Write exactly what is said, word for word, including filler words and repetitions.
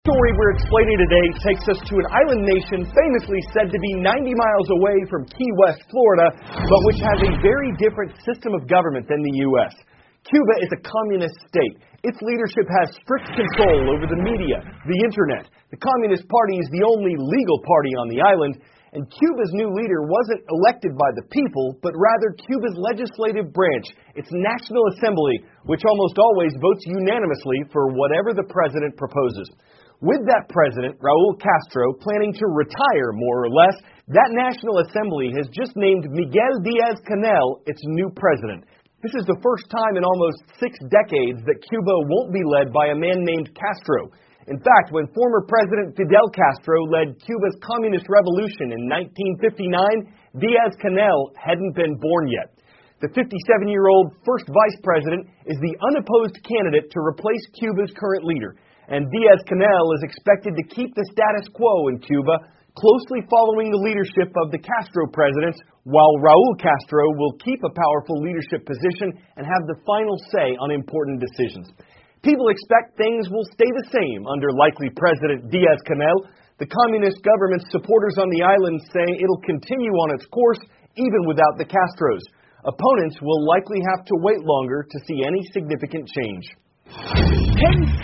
Story we're explaining today takes us to an island nation famously said to be ninety miles away from Key West, Florida, but which has a very different system of government than the U S Cuba is a communist state. Its leadership has strict control over the media, the internet. The Communist Party is the only legal party on the island, and Cuba's new leader wasn't elected by the people, but rather Cuba's legislative branch, its National Assembly, which almost always votes unanimously for whatever the president proposes. With that president, Raul Castro, planning to retire more or less, that National Assembly has just named Miguel Diaz-Canel its new president. This is the first time in almost six decades that Cuba won't be led by a man named Castro. In fact, when former President Fidel Castro led Cuba's communist revolution in nineteen fifty-nine, Diaz-Canel hadn't been born yet. The fifty-seven-year-old first vice president is the unopposed candidate to replace Cuba's current leader, and Diaz-Canel is expected to keep the status quo in Cuba, closely following the leadership of the Castro presidents, while Raul Castro will keep a powerful leadership position and have the final say on important decisions. People expect things will stay the same under likely President Diaz-Canel. The communist government's supporters on the island say it'll continue on its course even without the Castros. Opponents will likely have to wait longer to see any significant change.